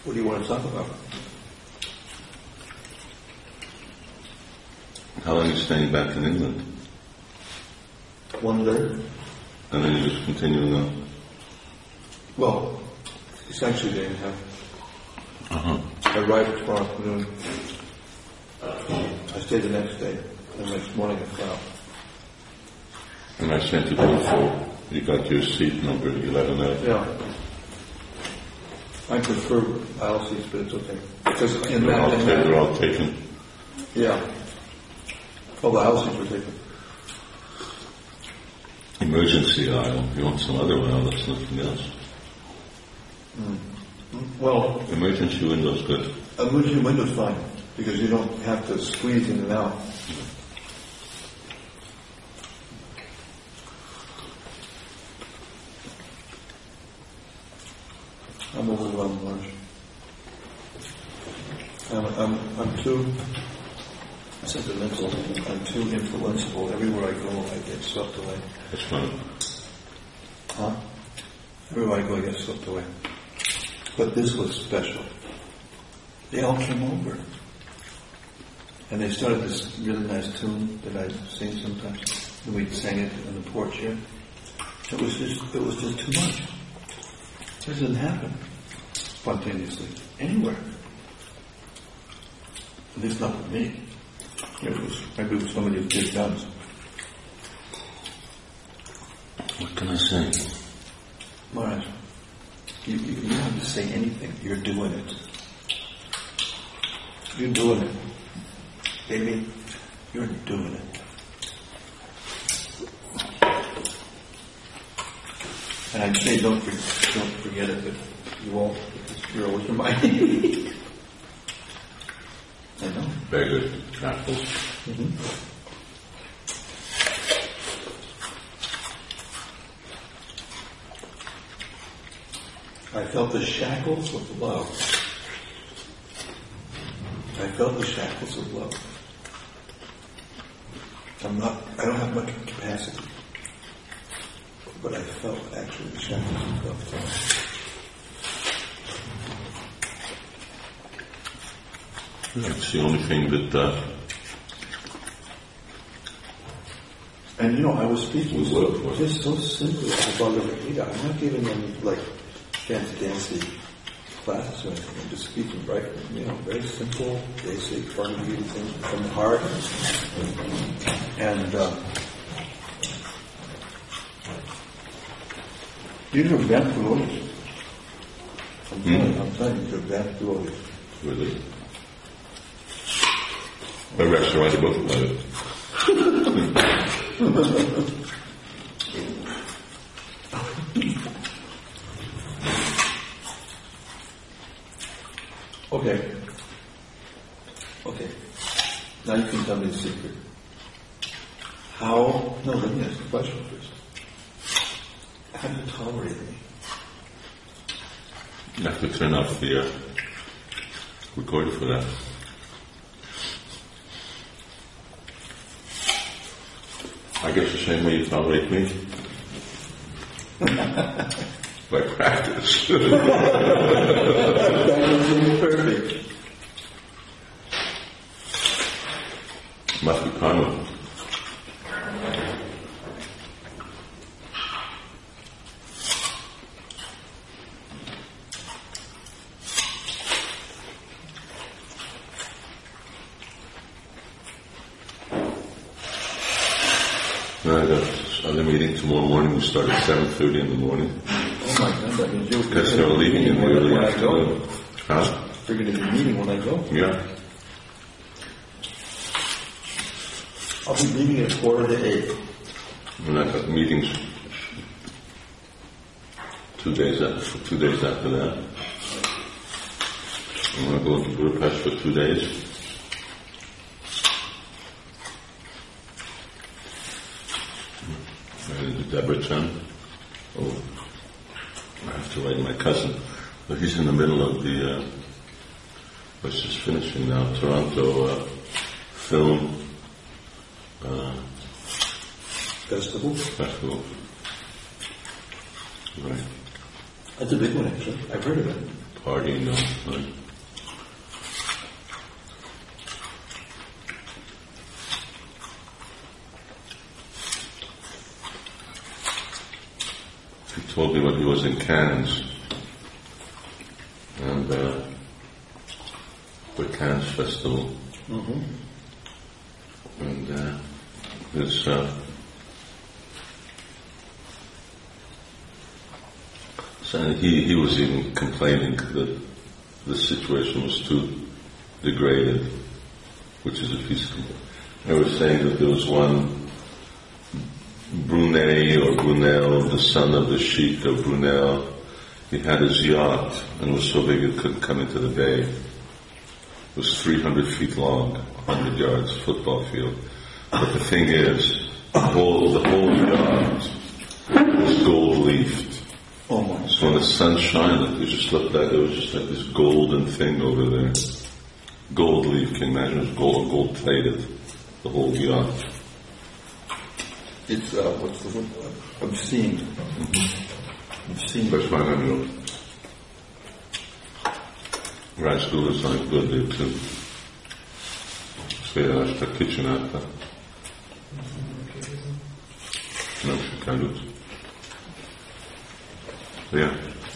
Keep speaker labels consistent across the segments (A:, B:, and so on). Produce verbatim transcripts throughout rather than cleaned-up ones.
A: What do you want to talk about?
B: How long are you staying back in England?
A: One day.
B: And then you're just continuing on?
A: Well, essentially day and a half.
B: Uh-huh.
A: I arrived tomorrow afternoon. I stayed the next day. And the next morning I flew out.
B: And I sent you before. You got your seat number eleven A.
A: Yeah. I prefer aisle seats, but it's okay. Because in
B: They're
A: that,
B: all,
A: in
B: ta-
A: that
B: they're all taken.
A: yeah. Oh, the aisle seats were taken.
B: Emergency aisle. You want some other aisle, that's nothing else.
A: Mm. Well,
B: Emergency window's good.
A: emergency window's fine, because you don't have to squeeze in and out. I'm overwhelmed, Marge. I'm, I'm, I'm too sentimental. I'm too influenceable. Everywhere I go, I get swept away.
B: That's fine.
A: Huh? Everywhere I go, I get swept away. But this was special. They all came over. And they started this really nice tune that I sing sometimes. And we sang it on the porch here. It was just, it was just too much. It doesn't happen spontaneously anywhere. At least not with me. It was maybe with some of these big guns.
B: What can I say?
A: Maharaj, you, you, you don't have to say anything. You're doing it. You're doing it. Baby, you're doing it. And I'd say don't, for, don't forget it, but you won't, because you're always reminding me. I know.
B: Very good. Shackles.
A: Mm-hmm. I felt the shackles of love. I felt the shackles of love. I'm not, I don't have much capacity, but I felt actually the shackles of love.
B: That's the only thing that, uh,
A: And you know, I was speaking
B: We
A: so,
B: work for it.
A: just so simply about Bhagavad Gita. I'm not giving them like fancy dancy classes or anything. I'm just speaking right, you know, very simple, basic Bhagavad Gita things from the heart. And uh, these are advanced devotees. I'm telling you, I'm telling you, these are advanced devotees.
B: really. My rest to write a book about it.
A: Okay. Okay. Now you can tell me the secret. How, no, let me ask the question first. How do you tolerate me?
B: You have to turn off the uh, recorder for that. I guess the same way you tolerate me. By practice.
A: That was perfect.
B: Must be karma. I got other meeting tomorrow morning. We start at seven thirty in the morning.
A: Oh my God, that means you're
B: Because they're leaving in the
A: when,
B: early
A: when I
B: afternoon.
A: go.
B: Huh?
A: You're going to be meeting when I go.
B: Yeah.
A: I'll be leaving at quarter to eight.
B: And I've got meetings two days after, two days after that. I'm going to go to Budapest for two days. And to Debrecen. Oh, I have to write my cousin. But he's in the middle of the, uh, what's just finishing now, Toronto uh, film uh,
A: Festival.
B: festival. Right.
A: That's a big one, actually. I've heard of it.
B: partying all the time. He told me when he was in Cannes, and uh, the Cannes Festival,
A: Mm-hmm.
B: and uh, his uh, so he he was even complaining that the situation was too degraded, which is if he's. I was saying that there was one Brunet or Brunel, the son of the Sheikh of Brunel. He had his yacht, and it was so big it couldn't come into the bay. It was three hundred feet long, one hundred yards, football field. But the thing is, the whole, the whole yacht was gold-leafed.
A: Oh my.
B: So when the sun shined, it just looked like, it was just like this golden thing over there. Gold-leaf, can you imagine? It was gold, gold-plated, the whole yacht.
A: It's, uh, what's the word? Obscene. Obscene.
B: That's my name. Rice noodles are good there too. Sve je šta kitchenata. No, she can do it. Yeah.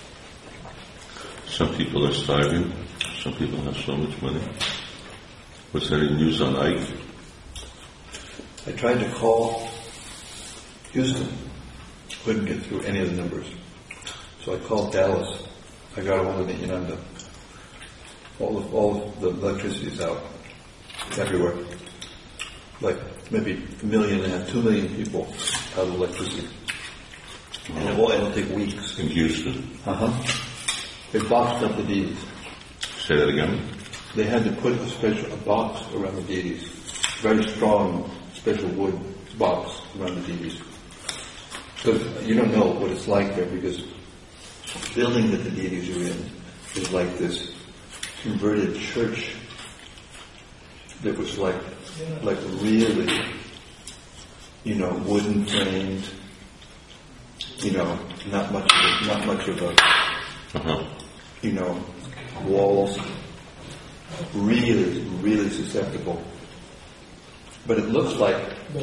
B: Some people are starving. Some people have so much money. Was there any news on Ike?
A: I tried to call Houston. Couldn't get through any of the numbers. So I called Dallas. I got one of the Inanda. All of, all of the electricity is out. It's everywhere. Like maybe a million and a half, two million people out of electricity. And it will, it'll take weeks.
B: In Houston.
A: Uh-huh. They boxed up the deities.
B: Say that again?
A: They had to put a special a box around the deities. Very strong, special wood box around the deities. So you don't know what it's like there because the building that the deities are in is like this converted church that was like, like really, you know, wooden framed, you know, not much, of a, not much of a,
B: Uh-huh.
A: you know, walls, really, really susceptible. But it looks like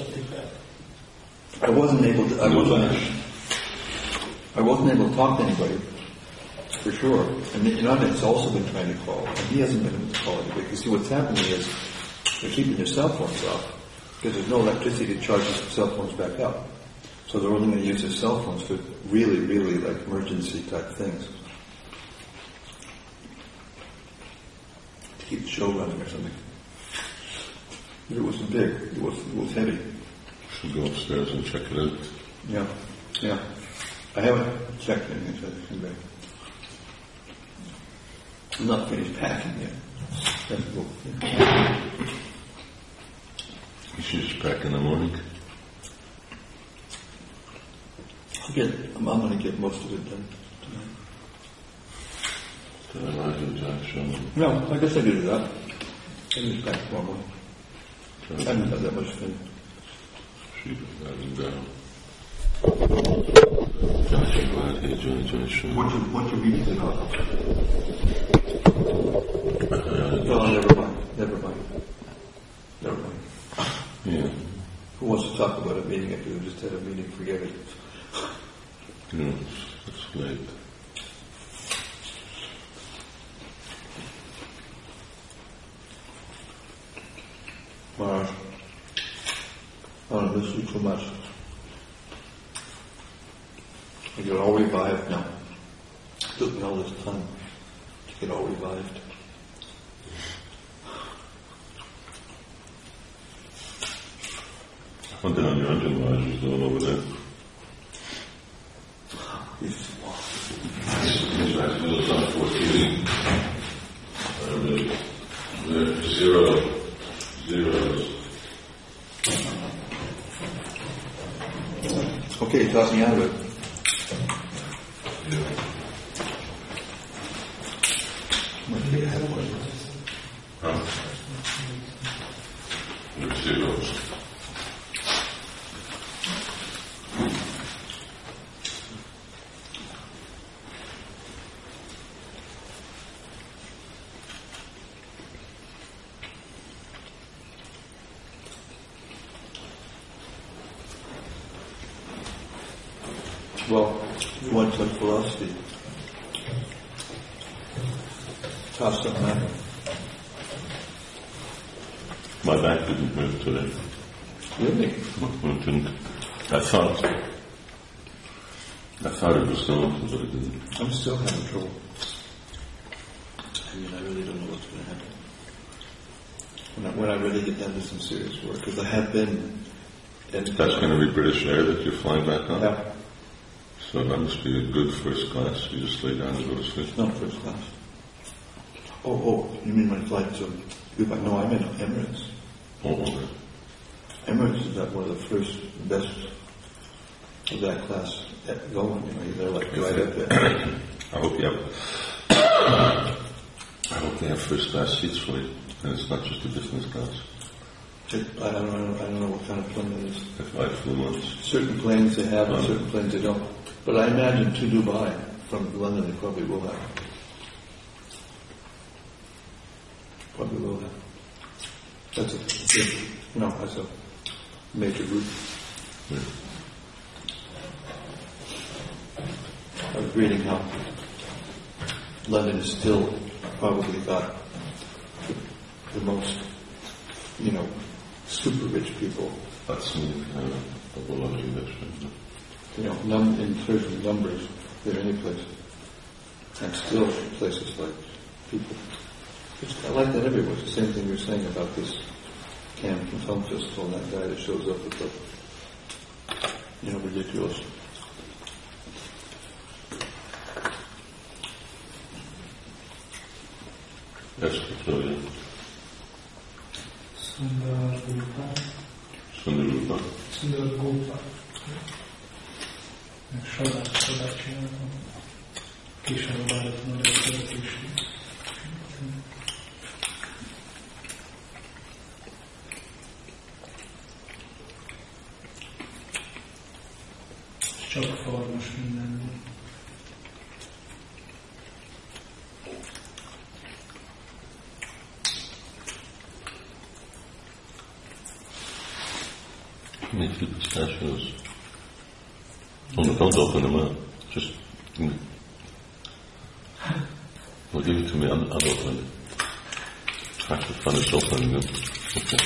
A: I wasn't able to. I wasn't. I wasn't able to talk to anybody. For sure. And Inanda's also been trying to call, and he hasn't been able to call anybody. Because see, what's happening is they're keeping their cell phones off because there's no electricity to charge the cell phones back up. So they're only going to use their cell phones for really, really like emergency type things. To keep the show running or something. But it wasn't big. It was, it was heavy.
B: Should go upstairs and check it out.
A: Yeah. Yeah. I haven't checked anything since I came back. I'm not finished packing yet. That's cool. Yeah.
B: You should just pack in the morning.
A: I'll get, I'm, I'm going to get most of it done tonight.
B: Did I lie to you, Jack? Show me.
A: No, I guess I did that. I can just pack tomorrow morning. I haven't had that much fun.
B: Sheep is lying down. Josh, go out here, Johnny, Johnny, show me.
A: What you, what you reading about?
B: Uh,
A: No, never mind. Never mind. Never mind.
B: yeah.
A: Who wants to talk about a meeting after we just had a meeting? Forget it.
B: Yeah, it's, it's late.
A: Maharaj, I don't miss you too much. I get all revived now. It took me all this time to get all revived.
B: I wonder how Niranjan Maharaj is doing over there.
A: He's,
B: His last meal on fourteen. Uh, the, the zero, zeros.
A: okay, talk me out of it.
B: Huh? The zeros.
A: Well, you went to philosophy. Tough stuff, man.
B: My back didn't move today.
A: Really?
B: It didn't. I thought, I thought it was going to, but it didn't.
A: I'm still having trouble. I mean, I really don't know what's going to happen. When I, when I really get down to some serious work, because I have been...
B: That's going to be British Air that you're flying back on?
A: Yeah.
B: So that must be a good first class. You just lay down and go to sleep.
A: Not first class. Oh, oh, you mean my flight to Dubai? No, I'm in Emirates.
B: Oh, okay.
A: Emirates is at one of the first, best of that class at going. You know, they're like right up there.
B: I hope you have. I hope they have first class seats for you, and it's not just a business class.
A: It, I don't know. I don't know what kind of plane it is.
B: They fly full months.
A: Certain planes they have, and
B: Um,
A: certain planes they don't. But I imagine to Dubai from London, they probably will have. Probably will have. That's a, you know, that's a major route.
B: Yeah.
A: I was reading how London is still probably got the, the most, you know, super rich people.
B: That's me. Uh, a lot of English.
A: You know, num- in terms of numbers, they're any place. And still places like people. It's, I like that everywhere. It's the same thing you're saying about this Cannes Film Festival and that guy that shows up with the, you know, ridiculous.
B: Yes, Victoria.
C: Sundar Gopal.
B: Sundarupa.
C: Sundar Gopal. Sokat, sokat csináltam. Kisebb-váratlan történetés. Csak farmas mindenben.
B: Make few pistachios. Oh, no, don't open them up. Just, give me. Well, give it to me. I'll, I'll open it. Half the fun is opening them. Okay.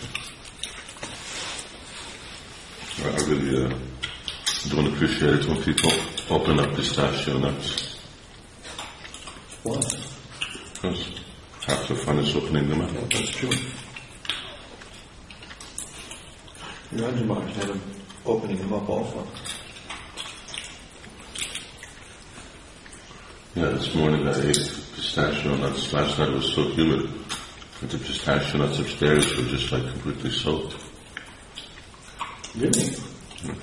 B: I I really uh, don't appreciate it when people open up pistachio nuts.
A: Why?
B: Because half the fun is opening them up.
A: Yeah, that's true. Ranjamar had him opening them up also.
B: Yeah, this morning I ate pistachio nuts. Last night it was so humid that the pistachio nuts upstairs were just like completely soaked.
A: Really?
B: Yeah.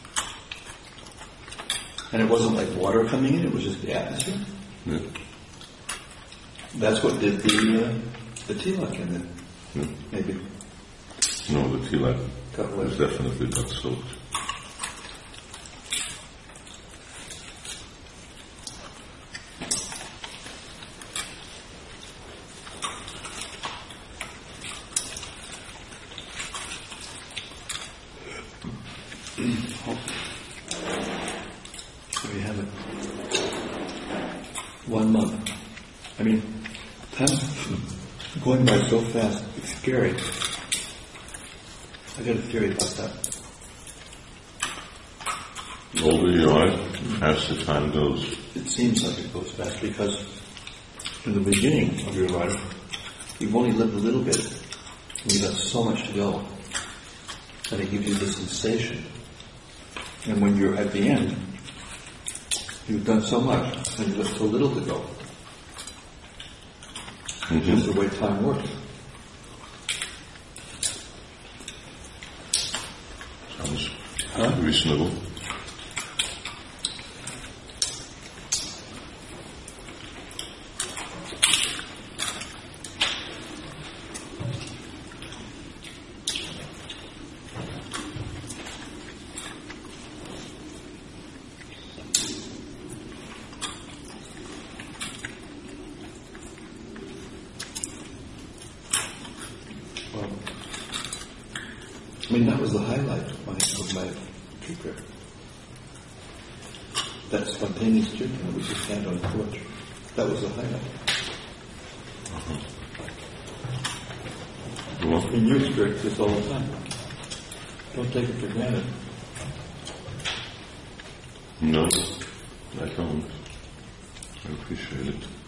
A: And it wasn't like water coming in, it was just the atmosphere?
B: Yeah.
A: That's what did the uh, the tilak in it,
B: Yeah.
A: maybe.
B: No, the tea light
A: Got
B: was
A: wet.
B: definitely not soaked.
A: So we have it. One month. I mean, time's going by so fast, it's scary. I got a theory about that.
B: The older you are, as the time goes.
A: It seems like it goes fast because in the beginning of your life, you've only lived a little bit, and you've got so much to go. And it gives you this sensation. And when you're at the end, you've done so much, and you've got so little to go. It's just the way time works.
B: Sounds
A: Huh?
B: reasonable.
A: Well, I mean, that was the highlight of my, of my trip. that spontaneous kirtan, we just stand on foot. That was the highlight.
B: Well,
A: In your spirit, this all the time. Don't take it for granted.
B: no, I don't. I appreciate it.